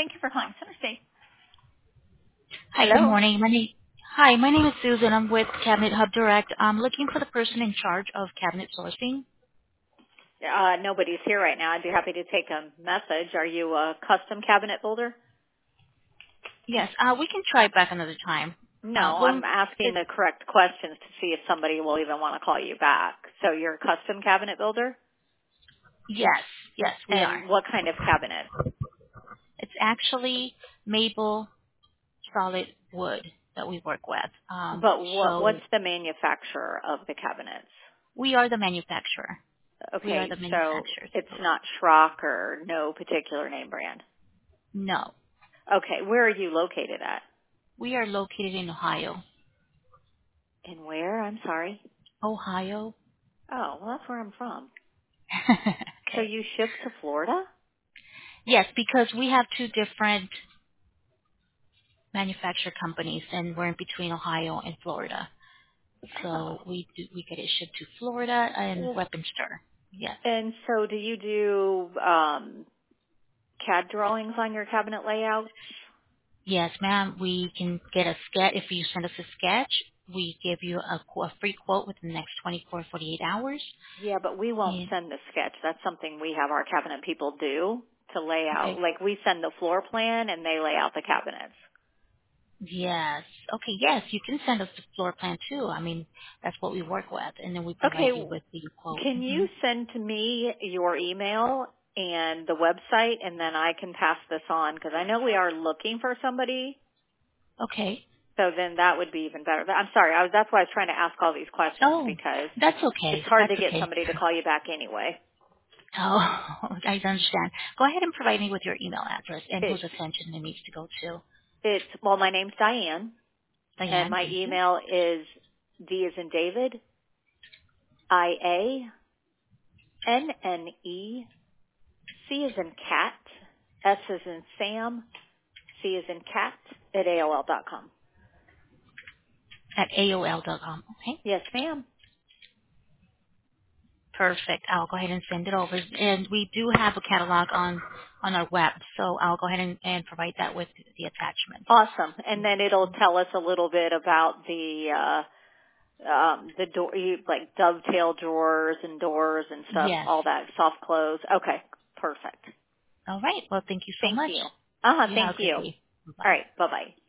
Thank you for calling CenterState. Hi, good Hello. morning. My name is Susan. I'm with Cabinet Hub Direct. I'm looking for the person in charge of cabinet sourcing. Nobody's here right now. I'd be happy to take a message. Are you a custom cabinet builder? Yes, we can try back another time. No, Well, I'm asking the correct questions to see if somebody will even want to call you back. So you're a custom cabinet builder? yes, we are. And what kind of cabinet? It's actually maple solid wood that we work with. But So what's the manufacturer of the cabinets? we are the manufacturer. We are Okay, the so manufacturers. it's not Schrock or no particular name brand. No, Okay, where are you located at? we are located in Ohio. In where? I'm sorry. Ohio. Oh, well, that's where I'm from. So Okay. you ship to Florida? Yes, because we have two different manufacturer companies, and we're in between Ohio and Florida. So Oh. we get it shipped to Florida and Well, Weaponstar. Yes. and so do you do CAD drawings on your cabinet layouts? Yes, ma'am. We can get a sketch. If you send us a sketch, we give you a free quote within the next 24, 48 hours. Yeah, but we won't And, send the sketch. That's something we have our cabinet people do to lay out. okay. Like we send the floor plan and they lay out the cabinets. Yes. Okay. Yes, you can send us the floor plan too. I mean, that's what we work with, and then we provide Okay, you with the quote. can you send to me your email and the website and then I can pass this on because I know we are looking for somebody. Okay. So then that would be even better. But I'm sorry, that's why I was trying to ask all these questions Oh, because that's it's okay. hard That's to get okay. somebody to call you back anyway. Oh, I understand. Go ahead and provide me with your email address and whose It's attention it needs to go to. well, my name's Diane, and Diane, my thank you. email is D as in David, IANNE, C as in cat, S as in Sam, C as in cat at AOL.com. At AOL.com. Okay. Yes, ma'am. Perfect. I'll go ahead and send it over. And we do have a catalog on our web, so I'll go ahead and provide that with the attachment. Awesome. And then it'll tell us a little bit about the door, like dovetail drawers and doors and stuff, Yes. all that soft close. Okay, perfect. All right. Well, thank you so Thank much. you. You Thank have a good you. day. All Bye. right, bye bye.